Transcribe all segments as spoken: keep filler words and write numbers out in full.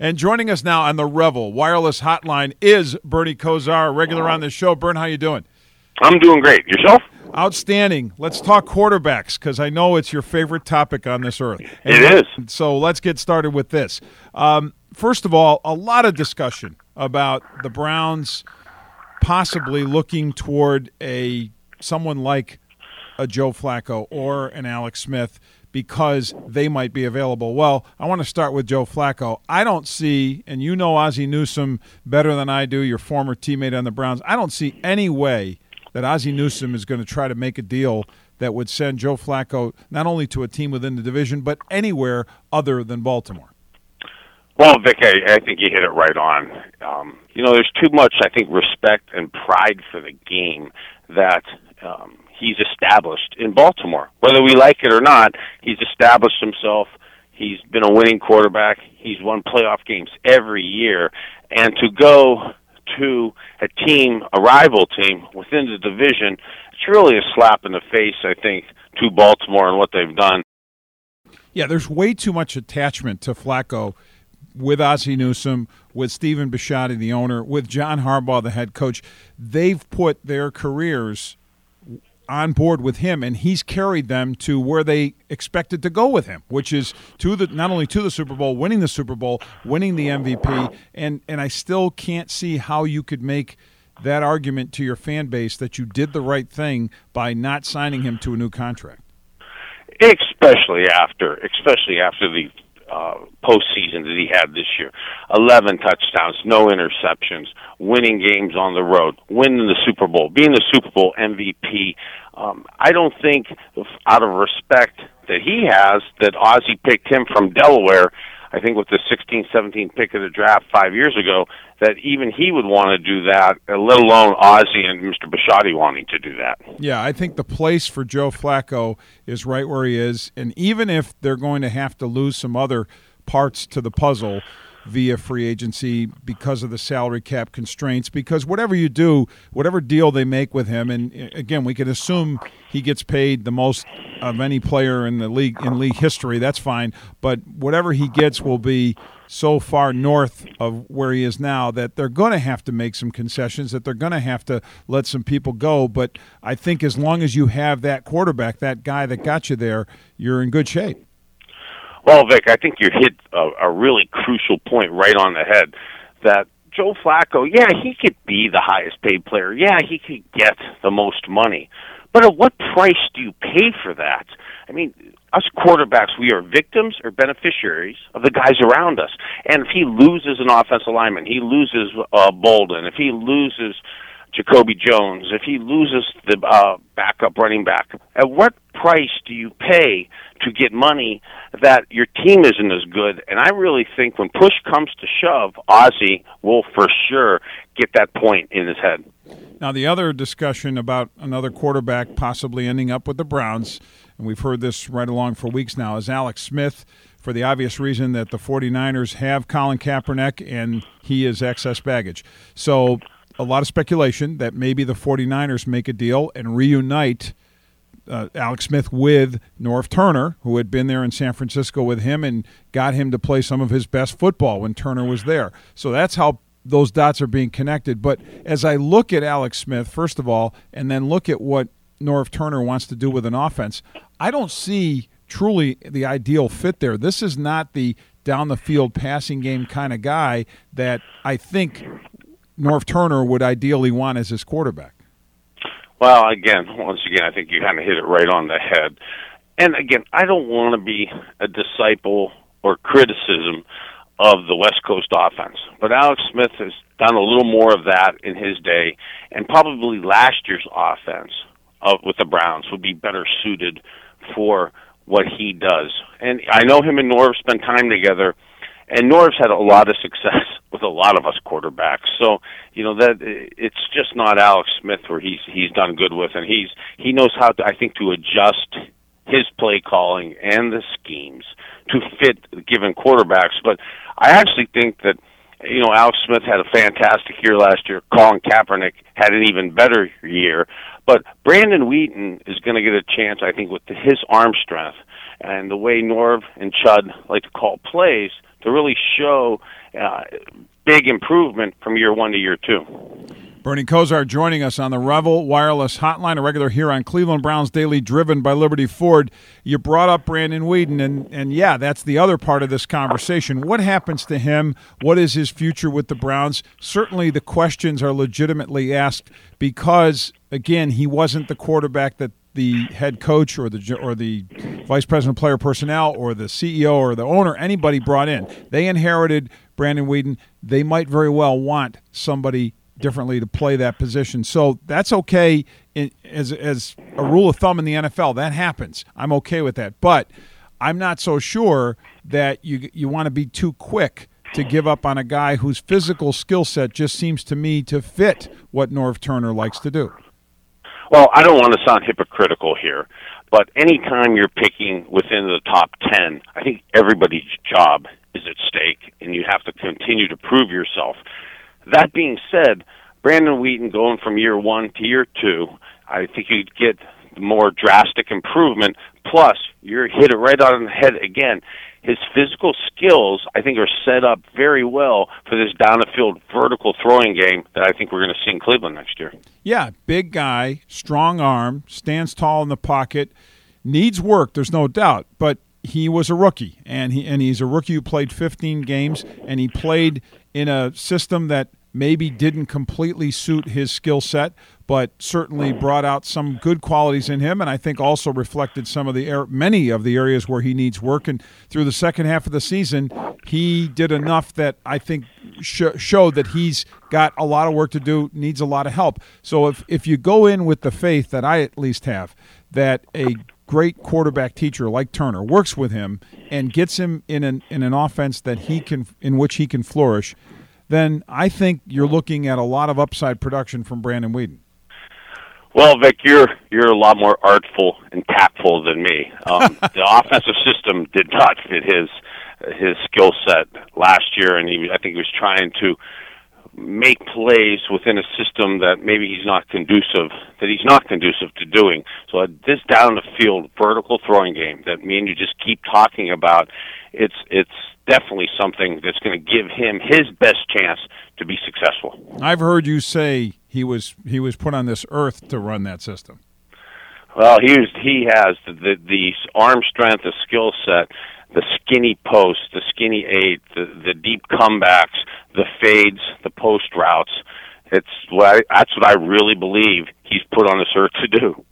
And joining us now on the Revel Wireless Hotline is Bernie Kosar, a regular on this show. Bern, how you doing? I'm doing great. Yourself? Outstanding. Let's talk quarterbacks because I know it's your favorite topic on this earth. And it is. So let's get started with this. Um, first of all, a lot of discussion about the Browns possibly looking toward a someone like a Joe Flacco or an Alex Smith because they might be available. Well, I want to start with Joe Flacco. I don't see, and you know Ozzie Newsome better than I do, your former teammate on the Browns, I don't see any way that Ozzie Newsome is going to try to make a deal that would send Joe Flacco not only to a team within the division, but anywhere other than Baltimore. Well, Vic, I, I think you hit it right on. Um, you know, there's too much, I think, respect and pride for the game that um, he's established in Baltimore. Whether we like it or not, he's established himself. He's been a winning quarterback. He's won playoff games every year. And to go to a team, a rival team within the division, it's really a slap in the face, I think, to Baltimore and what they've done. Yeah, there's way too much attachment to Flacco with Ozzie Newsome, with Stephen Bisciotti, the owner, with John Harbaugh, the head coach. They've put their careers on board with him, and he's carried them to where they expected to go with him, which is to the not only to the Super Bowl, winning the Super Bowl, winning the M V P, and, and I still can't see how you could make that argument to your fan base that you did the right thing by not signing him to a new contract. Especially after, especially after the uh, postseason that he had this year. eleven touchdowns, no interceptions, winning games on the road, winning the Super Bowl, being the Super Bowl M V P. Um, I don't think, out of respect that he has, that Ozzie picked him from Delaware, I think with the sixteen seventeen pick of the draft five years ago, that even he would want to do that, let alone Ozzie and Mister Bisciotti wanting to do that. Yeah, I think the place for Joe Flacco is right where he is, and even if they're going to have to lose some other parts to the puzzle via free agency because of the salary cap constraints, because whatever you do, whatever deal they make with him, and again, we can assume he gets paid the most of any player in the league in league history, that's fine, but whatever he gets will be so far north of where he is now that they're going to have to make some concessions, that they're going to have to let some people go, but I think as long as you have that quarterback, that guy that got you there, you're in good shape. Well, Vic, I think you hit a, a really crucial point right on the head, that Joe Flacco, yeah, he could be the highest paid player. Yeah, he could get the most money. But at what price do you pay for that? I mean, us quarterbacks, we are victims or beneficiaries of the guys around us. And if he loses an offensive lineman, he loses uh, Bolden, if he loses Jacoby Jones, if he loses the uh, backup running back, at what price do you pay to get money that your team isn't as good? And I really think when push comes to shove, Ozzie will for sure get that point in his head. Now, the other discussion about another quarterback possibly ending up with the Browns, and we've heard this right along for weeks now, is Alex Smith, for the obvious reason that the 49ers have Colin Kaepernick and he is excess baggage. So a lot of speculation that maybe the 49ers make a deal and reunite uh, Alex Smith with Norv Turner, who had been there in San Francisco with him and got him to play some of his best football when Turner was there. So that's how those dots are being connected. But as I look at Alex Smith, first of all, and then look at what Norv Turner wants to do with an offense, I don't see truly the ideal fit there. This is not the down-the-field passing game kind of guy that I think Norv Turner would ideally want as his quarterback. Well, again, once again, I think you kind of hit it right on the head. And again, I don't want to be a disciple or criticism of the West Coast offense, but Alex Smith has done a little more of that in his day, and probably last year's offense of, with the Browns would be better suited for what he does. And I know him and Norv spend time together, and Norv's had a lot of success with a lot of us quarterbacks. So, you know, that it's just not Alex Smith where he's he's done good with, and he's he knows how to, I think, to adjust his play calling and the schemes to fit given quarterbacks. But I actually think that, you know, Alex Smith had a fantastic year last year. Colin Kaepernick had an even better year. But Brandon Wheaton is going to get a chance, I think, with his arm strength and the way Norv and Chud like to call plays, to really show uh, big improvement from year one to year two. Bernie Kosar joining us on the Revel Wireless Hotline, a regular here on Cleveland Browns Daily, driven by Liberty Ford. You brought up Brandon Weeden, and, and yeah, that's the other part of this conversation. What happens to him? What is his future with the Browns? Certainly the questions are legitimately asked because, again, he wasn't the quarterback that the head coach or the or the vice president of player personnel or the C E O or the owner, anybody brought in. They inherited Brandon Weeden. They might very well want somebody differently to play that position. So that's okay in, as as a rule of thumb in the N F L. That happens. I'm okay with that. But I'm not so sure that you you want to be too quick to give up on a guy whose physical skill set just seems to me to fit what Norv Turner likes to do. Well, I don't want to sound hypocritical here, but anytime you're picking within the top ten, I think everybody's job is at stake, and you have to continue to prove yourself. That being said, Brandon Weeden going from year one to year two, I think you'd get more drastic improvement. Plus, you're hit it right on the head again. His physical skills, I think, are set up very well for this down-the-field vertical throwing game that I think we're going to see in Cleveland next year. Yeah, big guy, strong arm, stands tall in the pocket, needs work, there's no doubt, but he was a rookie, and he and he's a rookie who played fifteen games, and he played in a system that maybe didn't completely suit his skill set, but certainly brought out some good qualities in him, and I think also reflected some of the er- many of the areas where he needs work. And through the second half of the season, he did enough that I think sh- showed that he's got a lot of work to do, needs a lot of help. So if if you go in with the faith that I at least have, that a great quarterback teacher like Turner works with him and gets him in an in an offense that he can in which he can flourish, then I think you're looking at a lot of upside production from Brandon Weeden. Well, Vic, you're you're a lot more artful and tactful than me. Um, the offensive system did not fit his his skill set last year, and he I think he was trying to make plays within a system that maybe he's not conducive that he's not conducive to doing. So uh, this down the field vertical throwing game that me and you just keep talking about, it's it's definitely something that's going to give him his best chance to be successful. I've heard you say he was he was put on this earth to run that system. Well, he was, he has the, the the arm strength, the skill set, the skinny post, the skinny eight, the the deep comebacks, the fades, the post routes. It's what I, that's what I really believe he's put on this earth to do.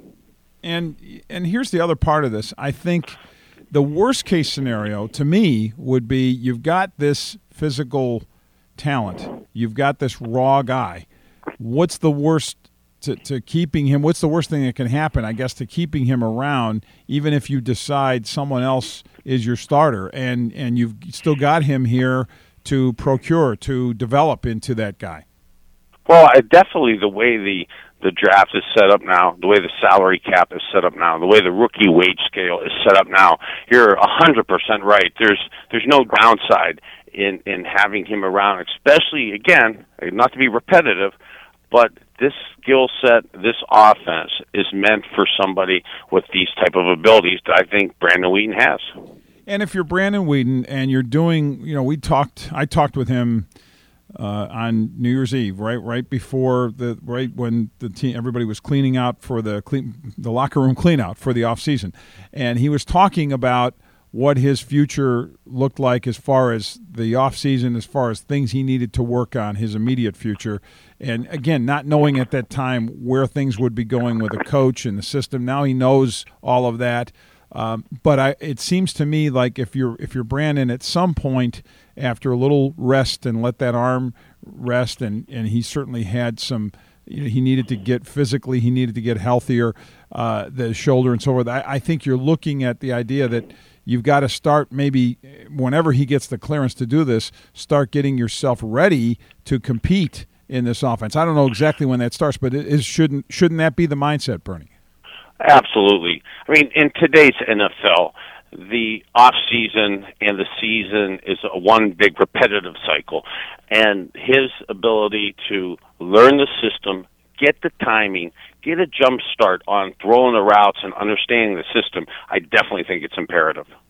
And and here's the other part of this. I think the worst case scenario to me would be you've got this physical talent, you've got this raw guy. What's the worst to, to keeping him? What's the worst thing that can happen? I guess to keeping him around, even if you decide someone else is your starter, and and you've still got him here to procure, to develop into that guy. Well, I definitely the way the the draft is set up now, the way the salary cap is set up now, the way the rookie wage scale is set up now, you're a hundred percent right. There's there's no downside in in having him around, especially again, not to be repetitive, but this skill set, this offense is meant for somebody with these type of abilities that I think Brandon Weeden has. And if you're Brandon Weeden and you're doing, you know, we talked, I talked with him uh, on New Year's Eve, right, right before the, right when the team, everybody was cleaning out for the clean, the locker room clean out for the off season, and he was talking about what his future looked like as far as the off season, as far as things he needed to work on, his immediate future. And again, not knowing at that time where things would be going with a coach and the system. Now he knows all of that. Um, but I, it seems to me like if you're if you're Brandon, at some point after a little rest and let that arm rest, and, and he certainly had some, you know, he needed to get physically, he needed to get healthier, uh, the shoulder and so forth. I, I think you're looking at the idea that you've got to start maybe whenever he gets the clearance to do this, start getting yourself ready to compete in this offense. I don't know exactly when that starts, but it is, shouldn't shouldn't that be the mindset, Bernie? Absolutely. I mean, in today's N F L, the off season and the season is a one big repetitive cycle, and his ability to learn the system, get the timing, get a jump start on throwing the routes and understanding the system, I definitely think it's imperative.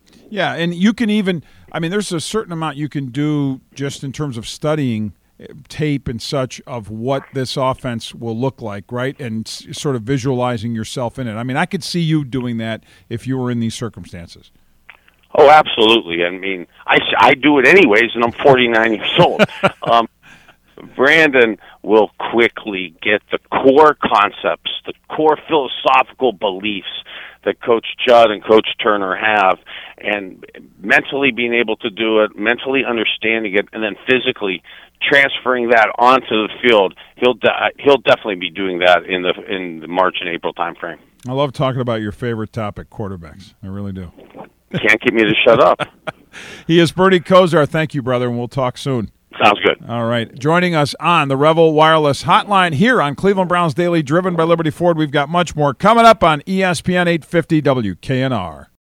Yeah, and you can even, I mean, there's a certain amount you can do just in terms of studying tape and such of what this offense will look like, right? And s- sort of visualizing yourself in it. I mean, I could see you doing that if you were in these circumstances. Oh, absolutely. I mean, I, I do it anyways, and I'm forty-nine years old. Um, Brandon will quickly get the core concepts, the core philosophical beliefs that Coach Judd and Coach Turner have, and mentally being able to do it, mentally understanding it, and then physically transferring that onto the field. He'll de- he'll definitely be doing that in the in the March and April timeframe. I love talking about your favorite topic, quarterbacks. I really do. Can't get me to shut up. He is Bernie Kosar. Thank you, brother, and we'll talk soon. Sounds good. All right. Joining us on the Revel Wireless Hotline here on Cleveland Browns Daily, driven by Liberty Ford. We've got much more coming up on E S P N eight fifty W K N R.